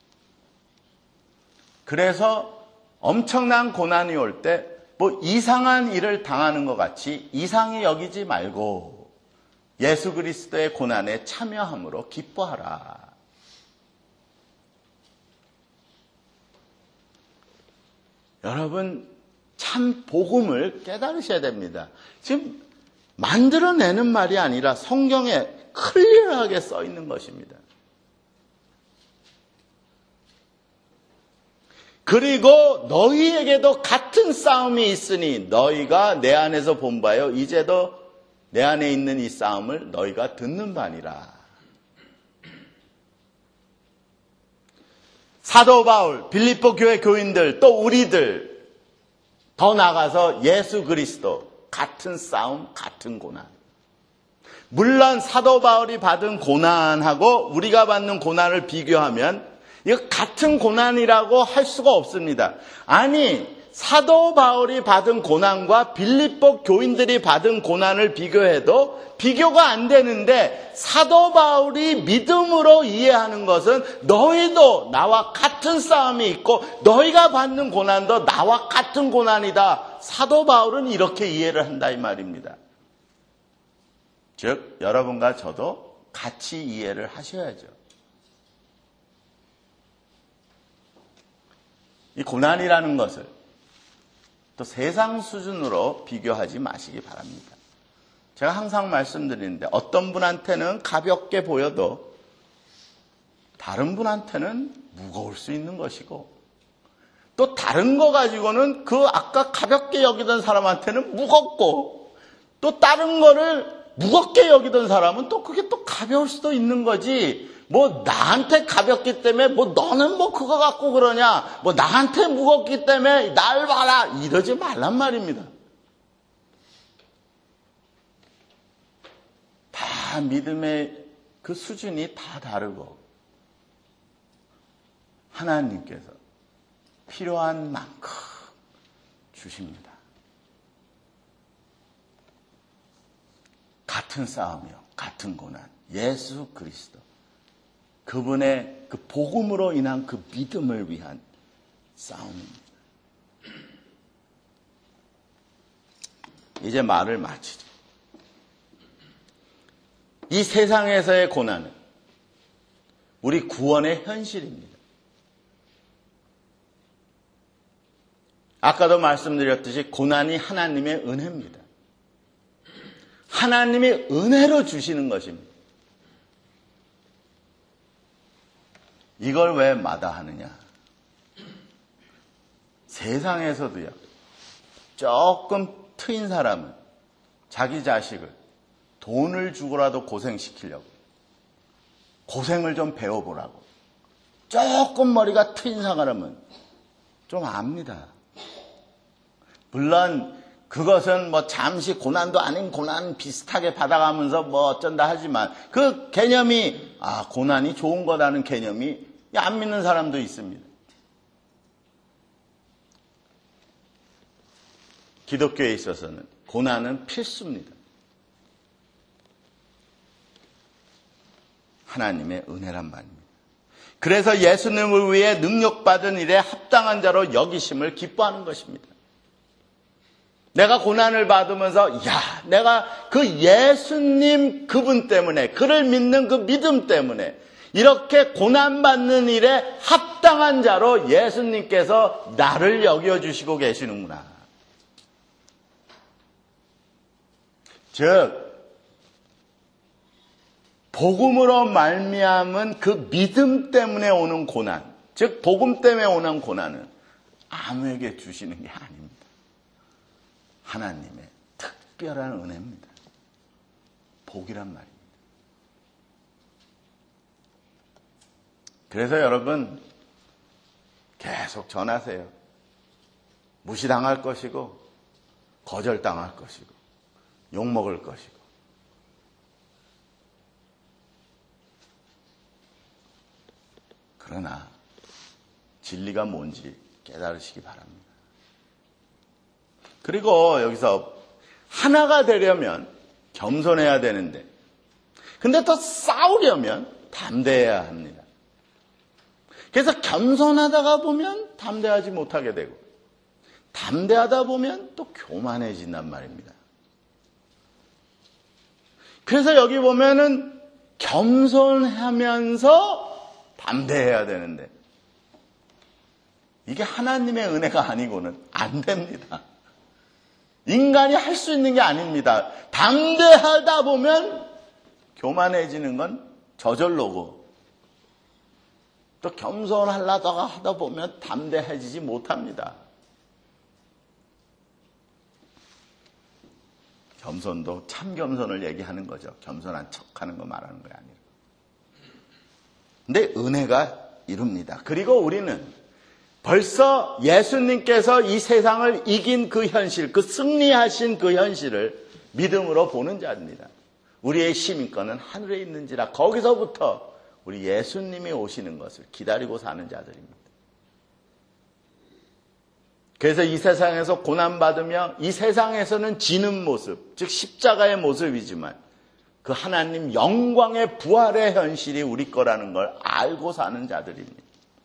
그래서 엄청난 고난이 올 때 뭐 이상한 일을 당하는 것 같이 이상히 여기지 말고 예수 그리스도의 고난에 참여함으로 기뻐하라. 여러분 참 복음을 깨달으셔야 됩니다. 지금 만들어내는 말이 아니라 성경에 클리어하게 써 있는 것입니다. 그리고 너희에게도 같은 싸움이 있으니 너희가 내 안에서 본 바요 이제도 내 안에 있는 이 싸움을 너희가 듣는 바니라. 사도 바울, 빌립보 교회 교인들, 또 우리들 더 나아가서 예수 그리스도 같은 싸움, 같은 고난. 물론 사도 바울이 받은 고난하고 우리가 받는 고난을 비교하면 이거 같은 고난이라고 할 수가 없습니다. 아니, 사도 바울이 받은 고난과 빌립보 교인들이 받은 고난을 비교해도 비교가 안 되는데 사도 바울이 믿음으로 이해하는 것은 너희도 나와 같은 싸움이 있고 너희가 받는 고난도 나와 같은 고난이다. 사도 바울은 이렇게 이해를 한다 이 말입니다. 즉 여러분과 저도 같이 이해를 하셔야죠. 이 고난이라는 것을 또 세상 수준으로 비교하지 마시기 바랍니다. 제가 항상 말씀드리는데 어떤 분한테는 가볍게 보여도 다른 분한테는 무거울 수 있는 것이고 또 다른 거 가지고는 그 아까 가볍게 여기던 사람한테는 무겁고 또 다른 거를 무겁게 여기던 사람은 또 그게 또 가벼울 수도 있는 거지. 뭐 나한테 가볍기 때문에 뭐 너는 뭐 그거 갖고 그러냐, 뭐 나한테 무겁기 때문에 날 봐라 이러지 말란 말입니다. 다 믿음의 그 수준이 다 다르고 하나님께서 필요한 만큼 주십니다. 같은 싸움이요, 같은 고난, 예수 그리스도 그분의 그 복음으로 인한 그 믿음을 위한 싸움입니다. 이제 말을 마치죠. 이 세상에서의 고난은 우리 구원의 현실입니다. 아까도 말씀드렸듯이 고난이 하나님의 은혜입니다. 하나님이 은혜로 주시는 것입니다. 이걸 왜 마다하느냐? 세상에서도요, 조금 트인 사람은 자기 자식을 돈을 주고라도 고생시키려고 고생을 좀 배워보라고 조금 머리가 트인 사람은 좀 압니다. 물론 그것은 뭐 잠시 고난도 아닌 고난 비슷하게 받아가면서 뭐 어쩐다 하지만 그 개념이 고난이 좋은 거라는 개념이 안 믿는 사람도 있습니다. 기독교에 있어서는 고난은 필수입니다. 하나님의 은혜란 말입니다. 그래서 예수님을 위해 능력받은 일에 합당한 자로 여기심을 기뻐하는 것입니다. 내가 고난을 받으면서 내가 그 예수님 그분 때문에 그를 믿는 그 믿음 때문에 이렇게 고난받는 일에 합당한 자로 예수님께서 나를 여겨주시고 계시는구나. 즉 복음으로 말미암은 그 믿음 때문에 오는 고난, 즉 복음 때문에 오는 고난은 아무에게 주시는 게 아닙니다. 하나님의 특별한 은혜입니다. 복이란 말입니다. 그래서 여러분 계속 전하세요. 무시당할 것이고 거절당할 것이고 욕먹을 것이고 그러나 진리가 뭔지 깨달으시기 바랍니다. 그리고 여기서 하나가 되려면 겸손해야 되는데 근데 또 싸우려면 담대해야 합니다. 그래서 겸손하다가 보면 담대하지 못하게 되고 담대하다 보면 또 교만해진단 말입니다. 그래서 여기 보면은 겸손하면서 담대해야 되는데 이게 하나님의 은혜가 아니고는 안 됩니다. 인간이 할 수 있는 게 아닙니다. 담대하다 보면 교만해지는 건 저절로고 또 겸손하려다가 하다 보면 담대해지지 못합니다. 겸손도 참 겸손을 얘기하는 거죠. 겸손한 척하는 거 말하는 거 아니에요. 근데 은혜가 이룹니다. 그리고 우리는 벌써 예수님께서 이 세상을 이긴 그 현실, 그 승리하신 그 현실을 믿음으로 보는 자입니다. 우리의 시민권은 하늘에 있는지라 거기서부터 우리 예수님이 오시는 것을 기다리고 사는 자들입니다. 그래서 이 세상에서 고난받으며 이 세상에서는 지는 모습, 즉 십자가의 모습이지만 그 하나님 영광의 부활의 현실이 우리 거라는 걸 알고 사는 자들입니다.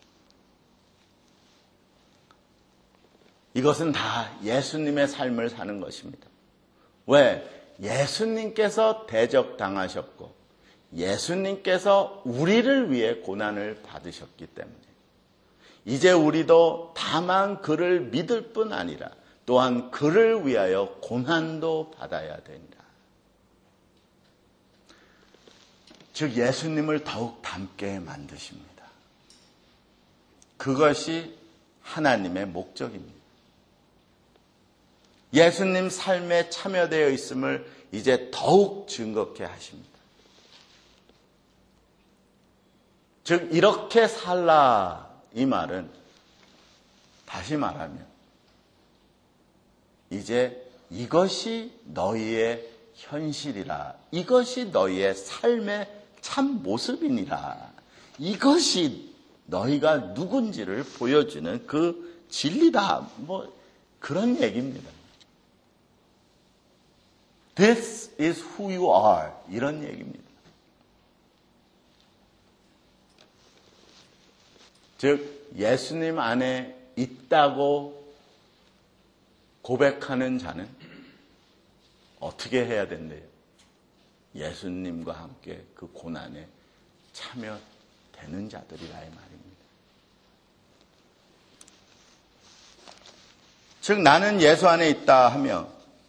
이것은 다 예수님의 삶을 사는 것입니다. 왜? 예수님께서 대적당하셨고 예수님께서 우리를 위해 고난을 받으셨기 때문에 이제 우리도 다만 그를 믿을 뿐 아니라 또한 그를 위하여 고난도 받아야 된다. 즉 예수님을 더욱 닮게 만드십니다. 그것이 하나님의 목적입니다. 예수님 삶에 참여되어 있음을 이제 더욱 증거케 하십니다. 즉 이렇게 살라 이 말은 다시 말하면 이제 이것이 너희의 현실이라 이것이 너희의 삶의 참 모습이니라 이것이 너희가 누군지를 보여주는 그 진리다 뭐 그런 얘기입니다. This is who you are 이런 얘기입니다. 즉 예수님 안에 있다고 고백하는 자는 어떻게 해야 된대요? 예수님과 함께 그 고난에 참여되는 자들이라 이 말입니다. 즉 나는 예수 안에 있다 하며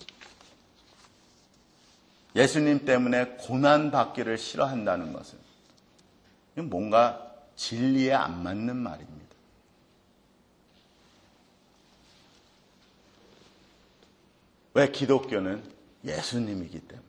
예수님 때문에 고난받기를 싫어한다는 것은 뭔가 진리에 안 맞는 말입니다. 왜? 기독교는 예수님이기 때문에.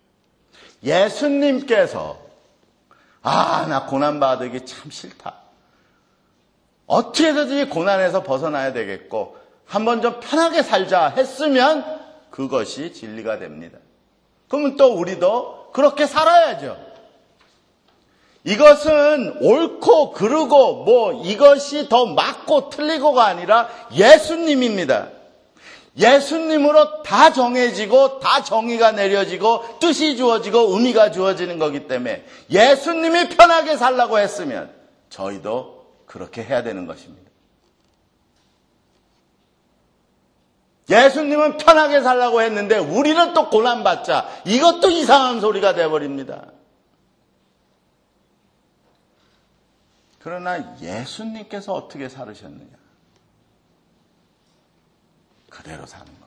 예수님께서 나 고난받기 참 싫다. 어떻게 해서든지 고난에서 벗어나야 되겠고 한번 좀 편하게 살자 했으면 그것이 진리가 됩니다. 그러면 또 우리도 그렇게 살아야죠. 이것은 옳고 그르고 이것이 더 맞고 틀리고가 아니라 예수님입니다. 예수님으로 다 정해지고 다 정의가 내려지고 뜻이 주어지고 의미가 주어지는 거기 때문에 예수님이 편하게 살라고 했으면 저희도 그렇게 해야 되는 것입니다. 예수님은 편하게 살라고 했는데 우리는 또 고난받자. 이것도 이상한 소리가 돼버립니다. 그러나 예수님께서 어떻게 살으셨느냐? 그대로 사는 겁니다.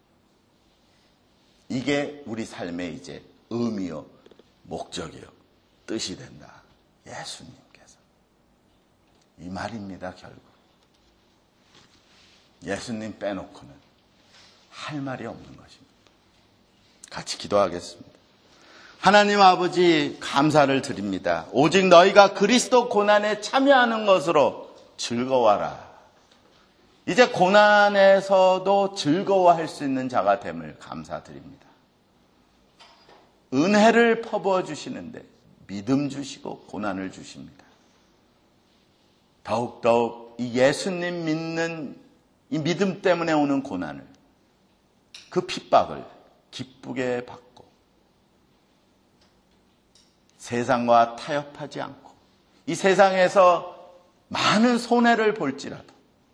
이게 우리 삶의 이제 의미요, 목적이요, 뜻이 된다. 예수님께서. 이 말입니다, 결국. 예수님 빼놓고는 할 말이 없는 것입니다. 같이 기도하겠습니다. 하나님 아버지 감사를 드립니다. 오직 너희가 그리스도 고난에 참여하는 것으로 즐거워하라. 이제 고난에서도 즐거워할 수 있는 자가 됨을 감사드립니다. 은혜를 퍼부어 주시는데 믿음 주시고 고난을 주십니다. 더욱더욱 이 예수님 믿는 이 믿음 때문에 오는 고난을, 그 핍박을 기쁘게 받고 세상과 타협하지 않고 이 세상에서 많은 손해를 볼지라도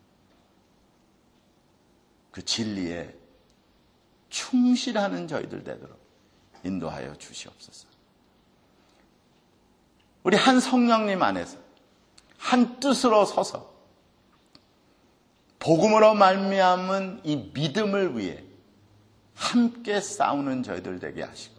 그 진리에 충실하는 저희들 되도록 인도하여 주시옵소서. 우리 한 성령님 안에서 한 뜻으로 서서 복음으로 말미암은 이 믿음을 위해 함께 싸우는 저희들 되게 하시고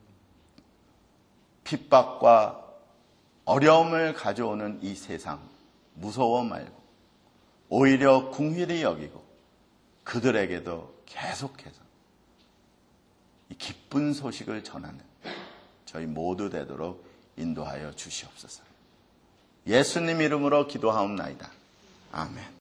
핍박과 어려움을 가져오는 이 세상 무서워 말고 오히려 긍휼히 여기고 그들에게도 계속해서 이 기쁜 소식을 전하는 저희 모두 되도록 인도하여 주시옵소서. 예수님 이름으로 기도하옵나이다. 아멘.